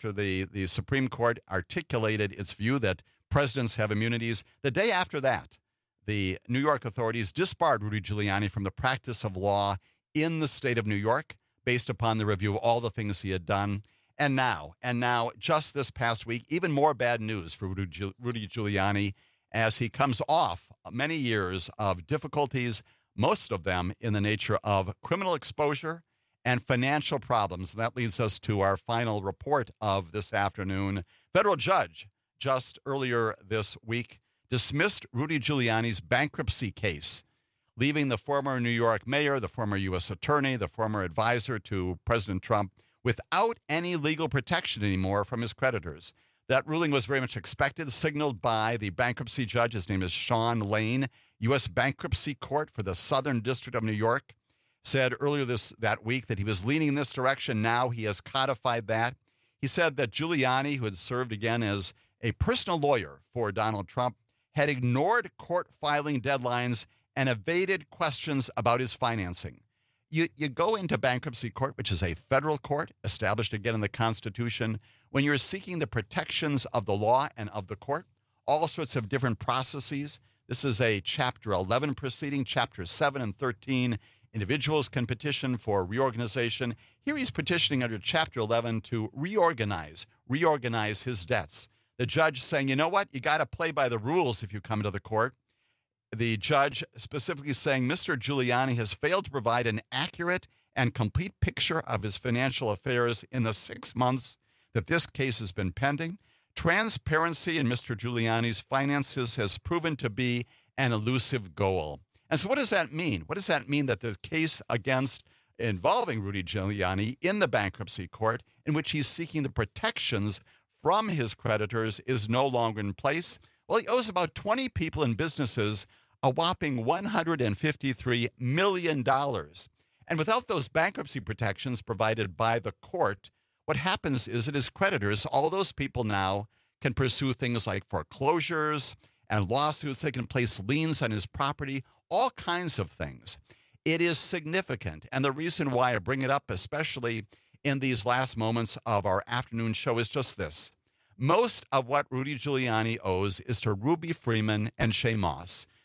the Supreme Court articulated its view that presidents have immunities, the day after that, the New York authorities disbarred Rudy Giuliani from the practice of law in the state of New York based upon the review of all the things he had done. And now, just this past week, even more bad news for Rudy Giuliani as he comes off many years of difficulties, most of them in the nature of criminal exposure and financial problems. And that leads us to our final report of this afternoon. Federal judge just earlier this week dismissed Rudy Giuliani's bankruptcy case, leaving the former New York mayor, the former U.S. attorney, the former advisor to President Trump without any legal protection anymore from his creditors. That ruling was very much expected, signaled by the bankruptcy judge. His name is Sean Lane, U.S. Bankruptcy Court for the Southern District of New York. Said earlier that week that he was leaning in this direction. Now he has codified that. He said that Giuliani, who had served again as a personal lawyer for Donald Trump, had ignored court filing deadlines and evaded questions about his financing. You go into bankruptcy court, which is a federal court established again in the Constitution, when you're seeking the protections of the law and of the court, all sorts of different processes. This is a Chapter 11 proceeding, Chapter 7 and 13. Individuals can petition for reorganization. Here he's petitioning under Chapter 11 to reorganize his debts. The judge saying, you know what, you got to play by the rules if you come to the court. The judge specifically saying Mr. Giuliani has failed to provide an accurate and complete picture of his financial affairs in the 6 months that this case has been pending. Transparency in Mr. Giuliani's finances has proven to be an elusive goal. And so what does that mean? What does that mean that the case involving Rudy Giuliani in the bankruptcy court, in which he's seeking the protections from his creditors, is no longer in place? Well, he owes about 20 people and businesses a whopping $153 million. And without those bankruptcy protections provided by the court, what happens is that his creditors, all those people now, can pursue things like foreclosures and lawsuits. They can place liens on his property, all kinds of things. It is significant. And the reason why I bring it up, especially in these last moments of our afternoon show, is just this. Most of what Rudy Giuliani owes is to Ruby Freeman and Shay Moss.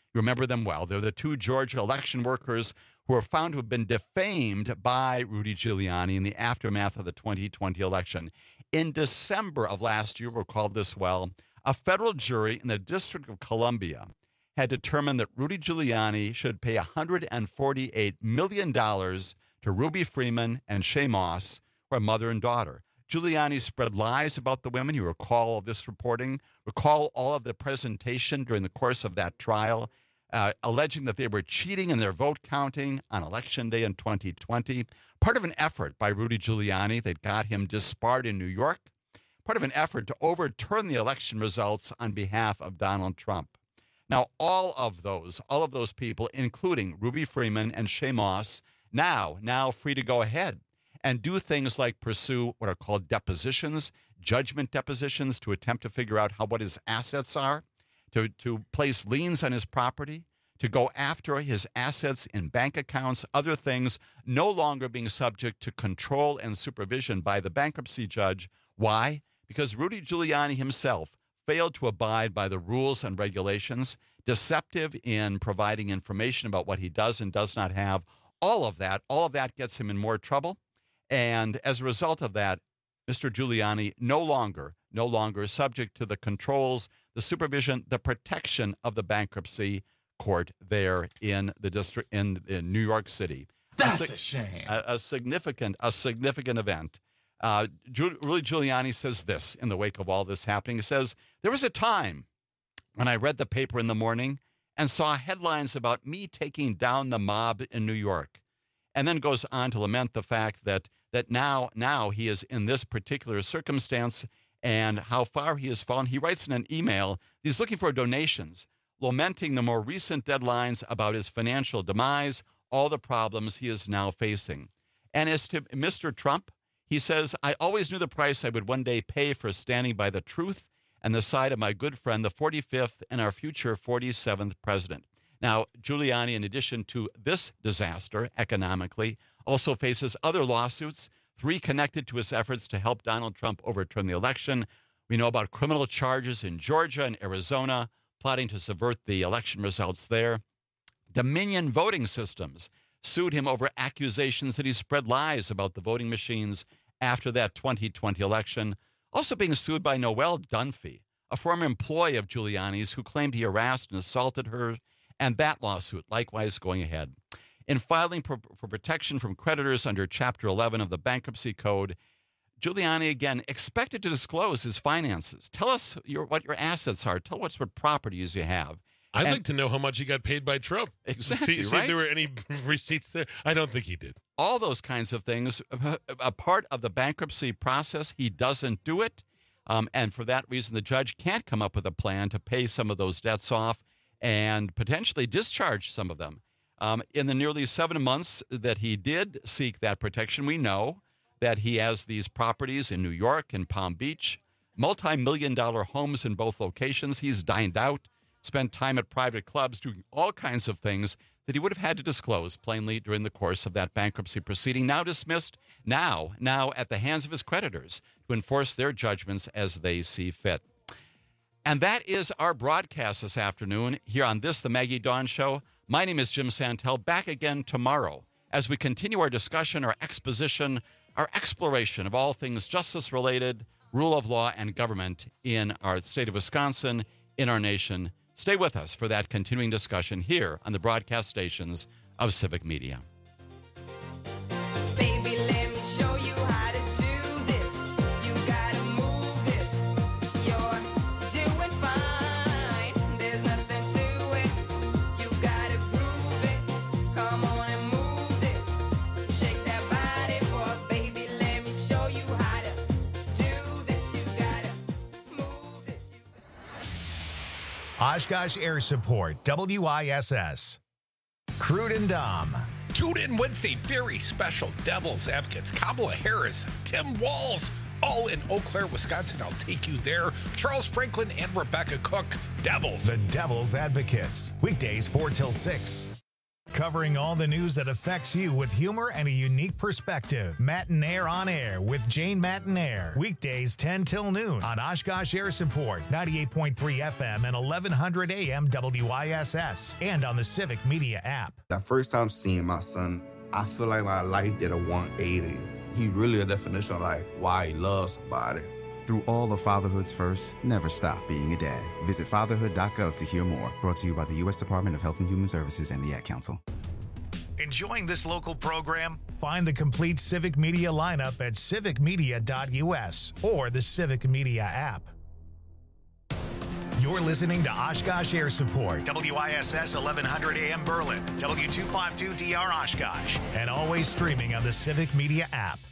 You remember them well. They're the two Georgia election workers who were found to have been defamed by Rudy Giuliani in the aftermath of the 2020 election. In December of last year, recall this well, a federal jury in the District of Columbia had determined that Rudy Giuliani should pay $148 million to Ruby Freeman and Shay Moss, who are mother and daughter. Giuliani spread lies about the women. You recall all of this reporting, recall all of the presentation during the course of that trial, alleging that they were cheating in their vote counting on Election Day in 2020. Part of an effort by Rudy Giuliani that got him disbarred in New York, part of an effort to overturn the election results on behalf of Donald Trump. Now, all of those people, including Ruby Freeman and Shay Moss, now free to go ahead and do things like pursue what are called depositions, judgment depositions, to attempt to figure out what his assets are, to place liens on his property, to go after his assets in bank accounts, other things, no longer being subject to control and supervision by the bankruptcy judge. Why? Because Rudy Giuliani himself failed to abide by the rules and regulations, deceptive in providing information about what he does and does not have. All of that gets him in more trouble. And as a result of that, Mr. Giuliani no longer subject to the controls, the supervision, the protection of the bankruptcy court there in the district in New York City. That's a shame. A significant event. Rudy Giuliani says this in the wake of all this happening. He says, there was a time when I read the paper in the morning and saw headlines about me taking down the mob in New York, and then goes on to lament the fact that now he is in this particular circumstance and how far he has fallen. He writes in an email, he's looking for donations, lamenting the more recent deadlines about his financial demise, all the problems he is now facing. And as to Mr. Trump, he says, I always knew the price I would one day pay for standing by the truth and the side of my good friend, the 45th and our future 47th president. Now, Giuliani, in addition to this disaster economically, also faces other lawsuits, 3 connected to his efforts to help Donald Trump overturn the election. We know about criminal charges in Georgia and Arizona, plotting to subvert the election results there. Dominion Voting Systems sued him over accusations that he spread lies about the voting machines after that 2020 election. Also being sued by Noelle Dunphy, a former employee of Giuliani's who claimed he harassed and assaulted her, and that lawsuit likewise going ahead. In filing for protection from creditors under Chapter 11 of the Bankruptcy Code, Giuliani, again, expected to disclose his finances. Tell us what your assets are. Tell us what properties you have. I'd like to know how much he got paid by Trump. Exactly, see right? if there were any receipts there. I don't think he did. All those kinds of things, a part of the bankruptcy process, he doesn't do it. And for that reason, the judge can't come up with a plan to pay some of those debts off and potentially discharge some of them. In the nearly 7 months that he did seek that protection, we know that he has these properties in New York and Palm Beach, multi-million-dollar homes in both locations. He's dined out, spent time at private clubs, doing all kinds of things that he would have had to disclose plainly during the course of that bankruptcy proceeding, now dismissed, now at the hands of his creditors to enforce their judgments as they see fit. And that is our broadcast this afternoon here on The Maggie Dawn Show. My name is Jim Santel, back again tomorrow as we continue our discussion, our exposition, our exploration of all things justice-related, rule of law, and government in our state of Wisconsin, in our nation. Stay with us for that continuing discussion here on the broadcast stations of Civic Media. Baby, let me show you how to do this. You gotta move this. You're doing fine. There's nothing to it. You gotta groove it. Come on and move this. Shake that body, boy. Baby, let me show you how to do this. You gotta move this. Oshkosh Air Support, WISS. Crude and Dom. Tune in Wednesday, very special Devil's Advocates. Kamala Harris, Tim Walz, all in Eau Claire, Wisconsin. I'll take you there. Charles Franklin and Rebecca Cook, Devils. The Devil's Advocates. Weekdays 4 till 6. Covering all the news that affects you with humor and a unique perspective. Matinaire on Air with Jane Matinaire. Weekdays 10 till noon on Oshkosh Air Support, 98.3 FM and 1100 AM WISS, and on the Civic Media app. That first time seeing my son, I feel like my life did a 180. He really a definition of like why he loves somebody. Through all of fatherhood's first, never stop being a dad. Visit fatherhood.gov to hear more. Brought to you by the U.S. Department of Health and Human Services and the Ad Council. Enjoying this local program? Find the complete Civic Media lineup at civicmedia.us or the Civic Media app. You're listening to Oshkosh Air Support, WISS 1100 AM Berlin, W252DR Oshkosh, and always streaming on the Civic Media app.